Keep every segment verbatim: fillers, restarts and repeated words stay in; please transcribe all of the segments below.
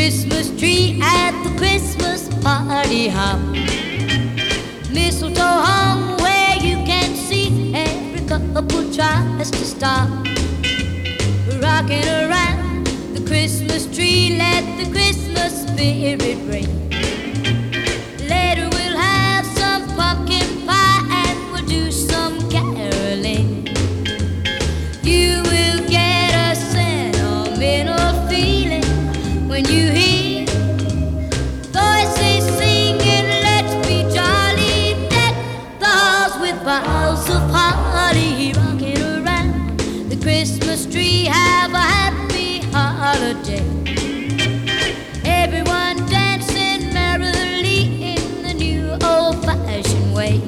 Christmas tree at the Christmas party hop. Mistletoe hung where you can see every couple tries to stop. Rocking around the Christmas tree, let the Christmas spirit ring. Later we'll have some pumpkin pie and we'll do some caroling. You will get a sentimental feeling when you hear voices singing, let's be jolly, deck the halls with boughs of holly. Rocking around the Christmas tree, have a happy holiday. Everyone dancing merrily in the new old-fashioned way.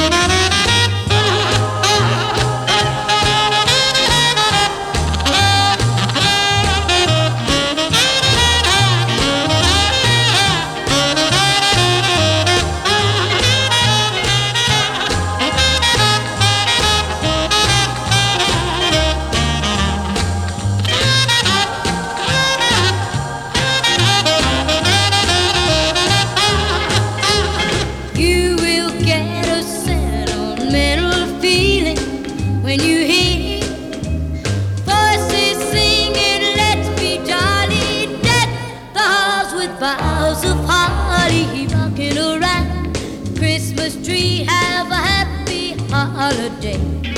When you hear voices singing, let's be jolly, deck the halls with boughs of holly. Rocking around the Christmas tree, have a happy holiday.